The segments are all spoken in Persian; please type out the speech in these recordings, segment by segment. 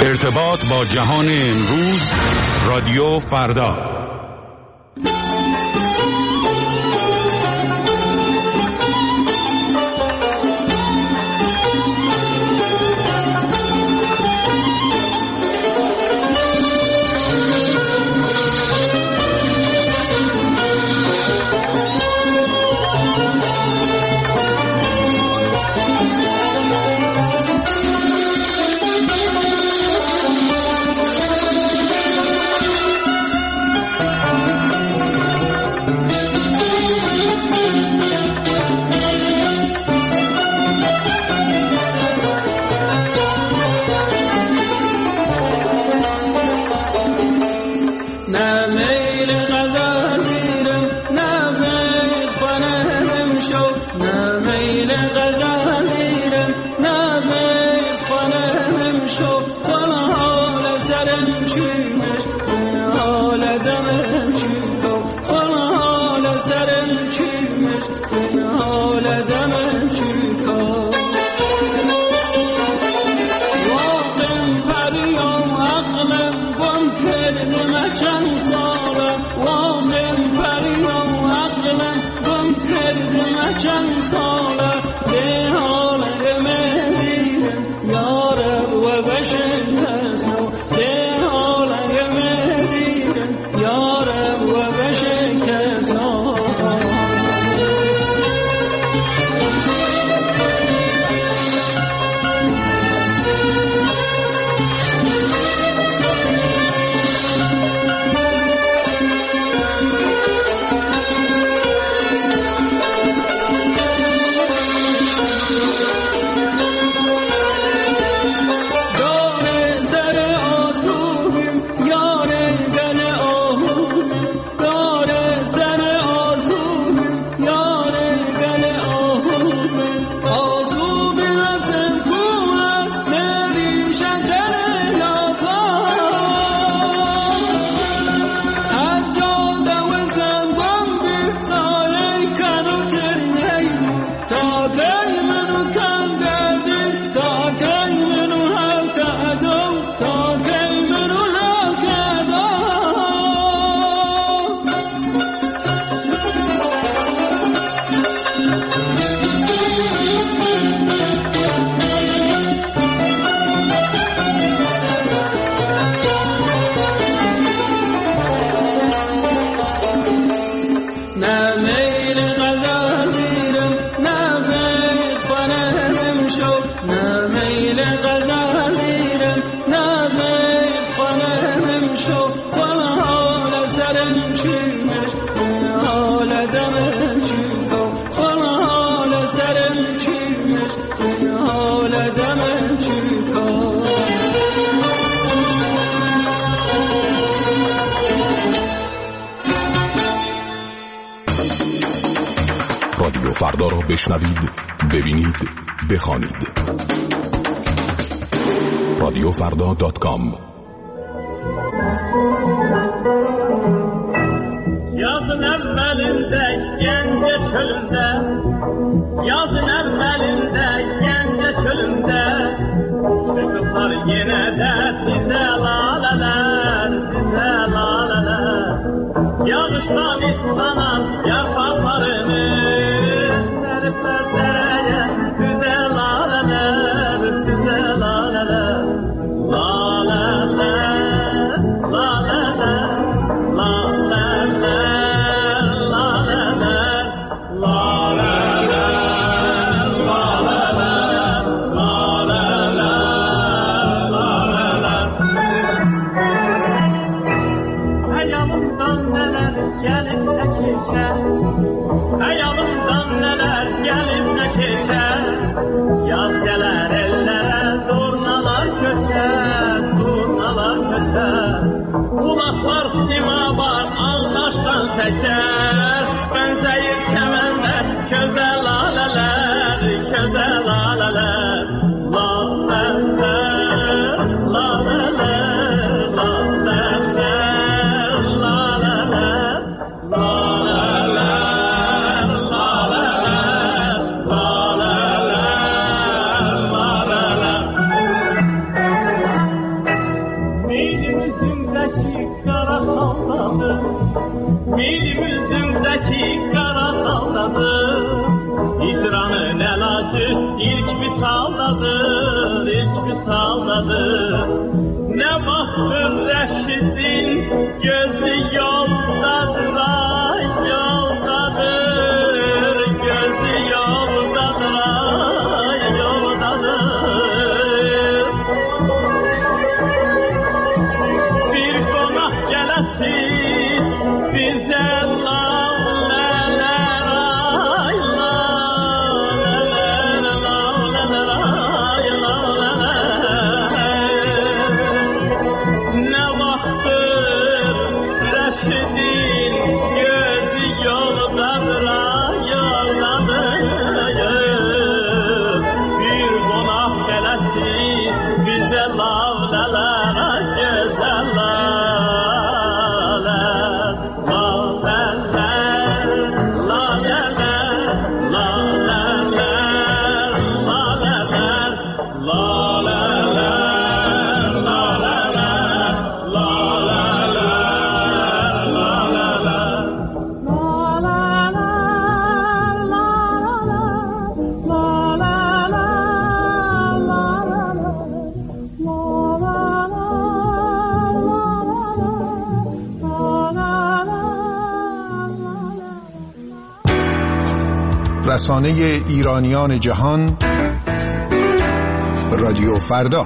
ارتباط با جهان امروز، رادیو فردا. رادیو فردا را بشنوید، ببینید، بخوانید. رادیوفردا.com. Yazın evvelinde gence çölünde, yazın evvelinde gence çölünde, çocuklar yine de size laleler, size laleler. Yağıştan islanan yapraklarını seripler dereye, size laleler, size laleler. Laleler, laleler, laleler, laleler, laleler, laleler, laleler, laleler. Ayağımdan neler gelip de geçer, ayağımdan neler gelip de geçer. Yaz geler ellere zurnalar köşer, zurnalar köşer. Kulaklar sima var ağdaştan şeker, benzeyir kemenler köze laleler, köze laleler. Laleler, laleler, laleler, laleler, laleler, laleler, laleler, laleler. saldadır. Ne baktır Reşid'in gözü yoldadır, ay yoldadır. Gözü yoldadır, ay yoldadır. Bir konak gelesin bize lavleler, ay lavleler, lavleler, ay lavleler. Ne vaxtdır Reşid'in gözü yoldadır, ay yoldadır. Bir konak gelesin bize lavleler, ay güzeller. رسانه ایرانیان جهان رادیو فردا.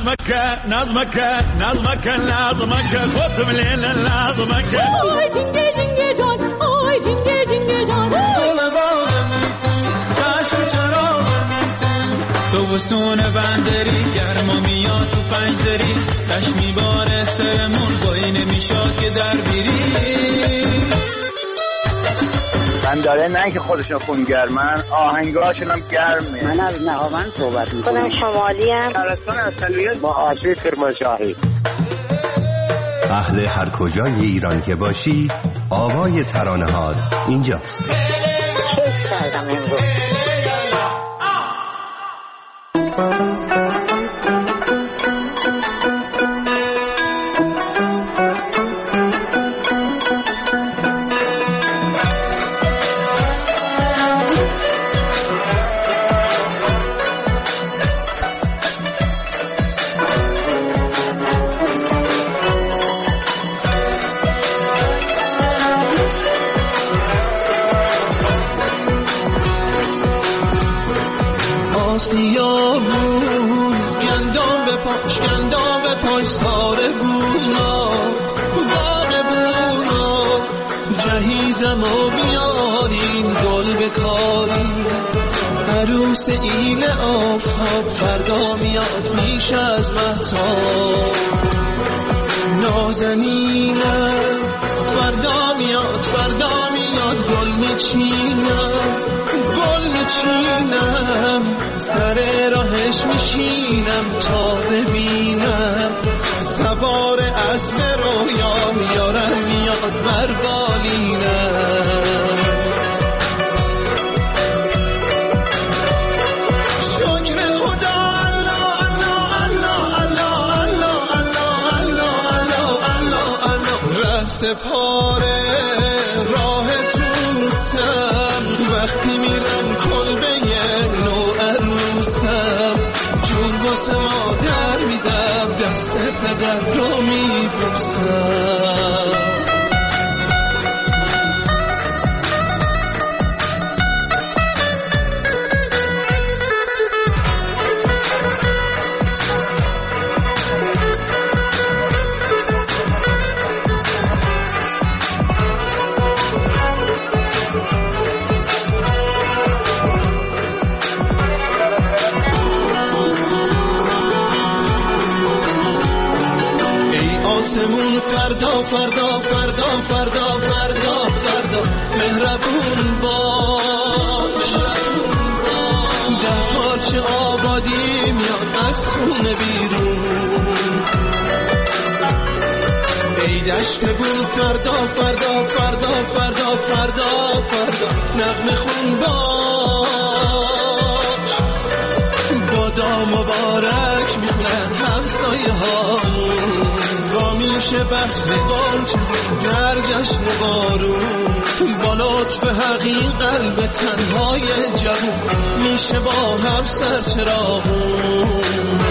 خودم لیل نظمک آی جنگه جنگه جان آی جنگه جنگه جان گل باغم چشم چراغم تو وسون بندری گرما میاد تو پنجدری تش میباره سرمون بایی نمیشاد که در بیری من داره نه که خودشون خونگرمن آهنگاشون هم گرمه. من از نهاوند صحبت میکنم. خودم شمالی ام. شهرستان اصلیت با آسیب کرمانشاهی. اهل هر کجای ایران که باشی آوای ترانه‌هات اینجاست. کیف کردم امروز. عروس ایل آفتاب فردا میاد پیش از مهتاب نازنینم فردا میاد گل میچینم سر راهش میشینم تا ببینم سوار اسب رویام یارم میاد بر بالینم سپاره راه توسم وقتی میرم کلبه نو عروسم جون واسه مادر میدم دست پدر رو میبوسم فردا مهربون باش در پارچه آبادی میاد از خونه بیرون ای دشت بود فردا نغمه خون باش بادا مبارک میخونن همسایه هامون با میشه بخت بانج در جشن بارون با لطف حقیق قلب تنهای جوون میشه با هم سرچراغون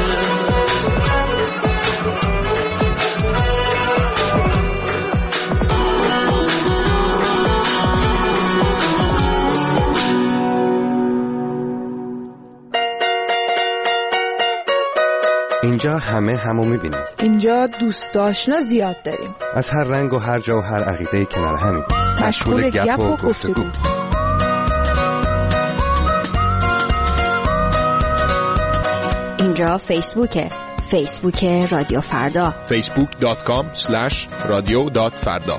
اینجا همو میبینیم. اینجا دوست آشنا زیاد داریم. از هر رنگ و هر جا و هر عقیده کنار همین. مشغول گپ و گفتگو. اینجا فیسبوک رادیو فردا. facebook.com/radio.farda.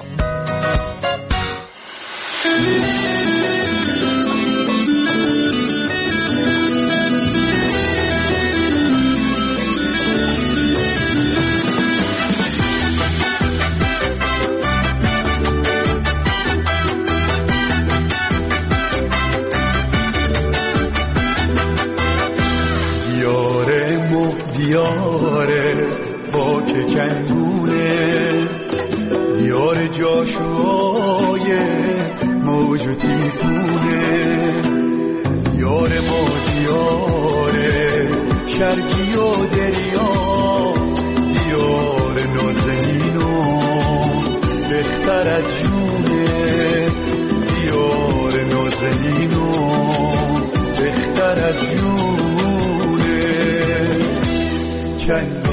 دیاره با که کندونه دیار جاشوهای موج و تیفونه دیار ما دیاره شرقی و دریا دیار نازنین و بهتر از جونه دیار نازنین و بهتر از جونه چند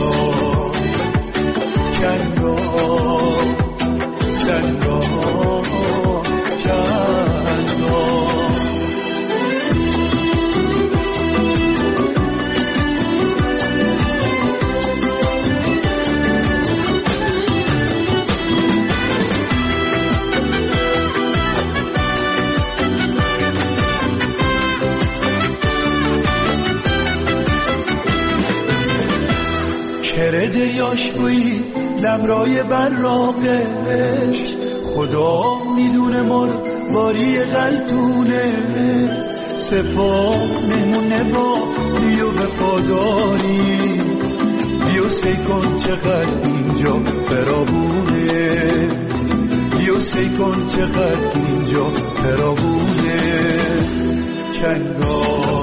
بره دریاش بوی لمرای براقش خدا میدونه مر باری غلطونه صفا مهمونه با بیو وفاداری بیو سی کن چقدر اینجا فرابونه بیو سی کن چقدر اینجا فرابونه کنگا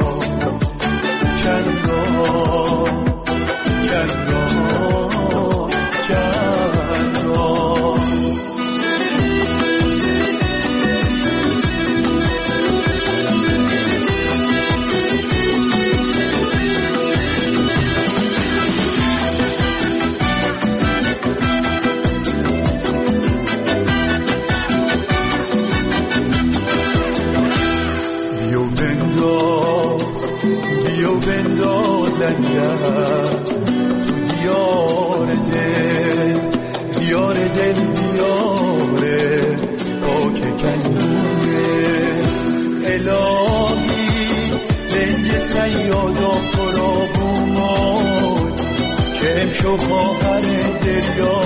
کنگا کنگا کنگا تو دیار دل دیاره پاک کنونه الهی رنج سیادا فرابومون که امشو خواهر دریا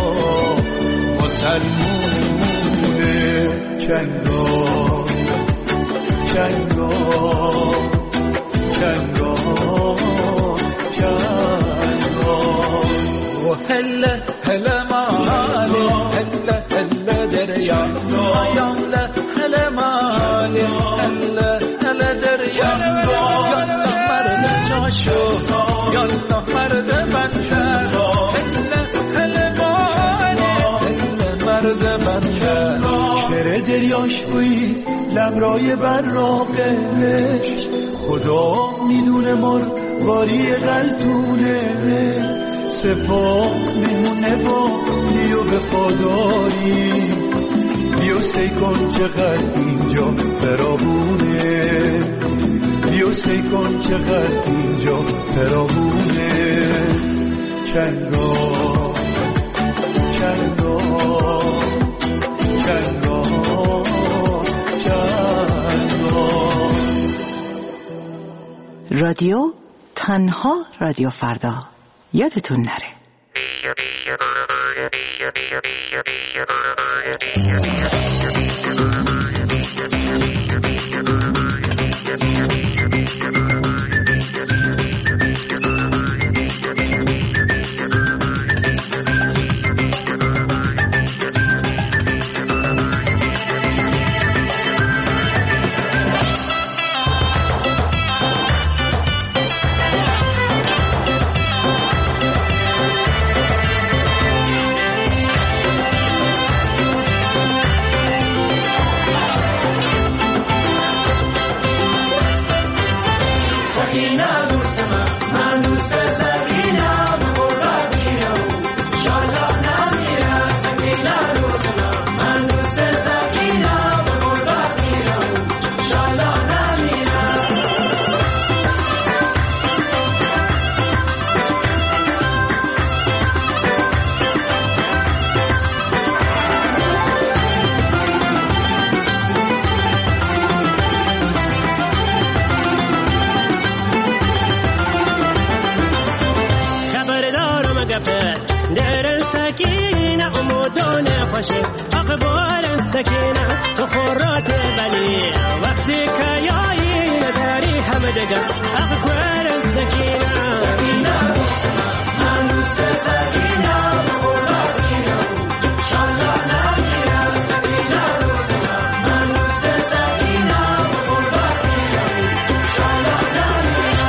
مسلمونه کنگا کنگا کنگا هلا هلا مالي هلا هلا دريا يلا هلا مالي هلا هلا دريا يلا مرد جاشو يلا مرد بنكر هلا هلا مالي هلا مرد بنكر بره دریاش بوی لمرای براقش خدا میدونه مر باری غلطونه صفا میمونه با بیو وفاداری بیو سی کن چقدر اینجا فرابونه بیو سی کن چقدر اینجا فرابونه کنگا کنگا کنگا کنگا رادیو تنها رادیو فردا یادتون نره. اقبال سکینه تو خورات بلی وقتی که یایی نداری همه دگر اقبال سکینه سکینه من دوست سکینه بقولاتینه شالله نمیره سکینه دوست من دوست سکینه بقولاتینه شالله نمیره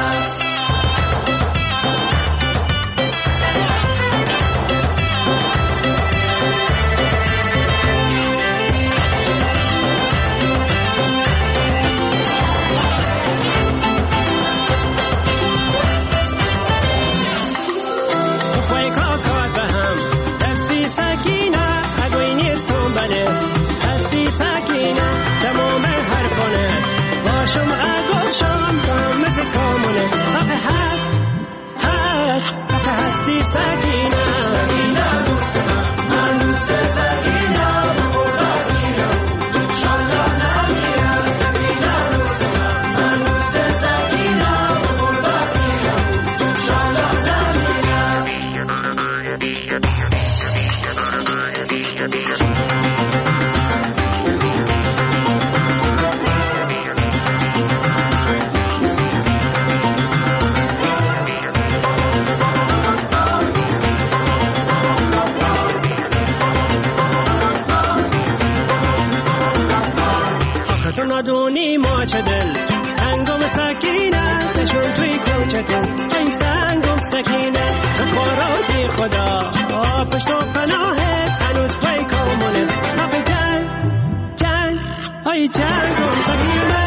تو ندونی ما چه دل انگم سکینه تشون توی کوچتون ای سنگم سکینه خوراتی خدا پشت و پناهت هنوز پای کامونه آقای جنگ ای جنگم سکینه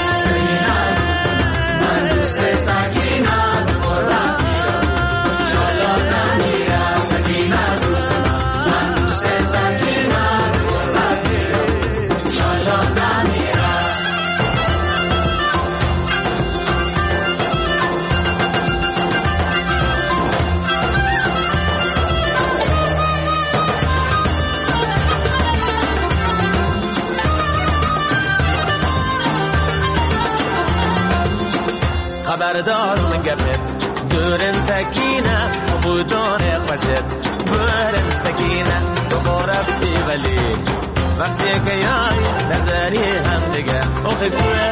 من دوست سکینه خوراتی شالا نمیره سکینه دوست من دوست سکینه خوراتی شالا نمیره خبردار گپت دورن سکینه بودان خوشت برن سکینه تو رفتی ولی وقتی که یای نظری هم دیگه اوخی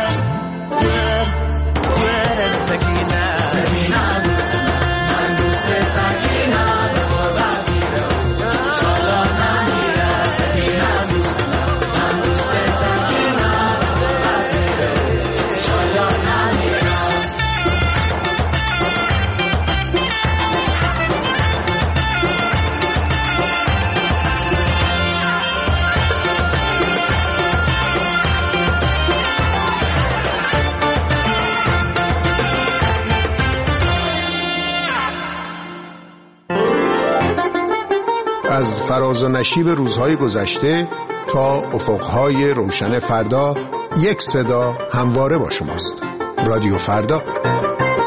برن سکینه سکینه دوست من دوست سکینه بخورتی شالا نمیره سکینه دوست من دوست سکینه بخورتی شالا نمیره از فراز و نشیب روزهای گذشته تا افقهای روشن فردا یک صدا همواره با شماست. رادیو فردا.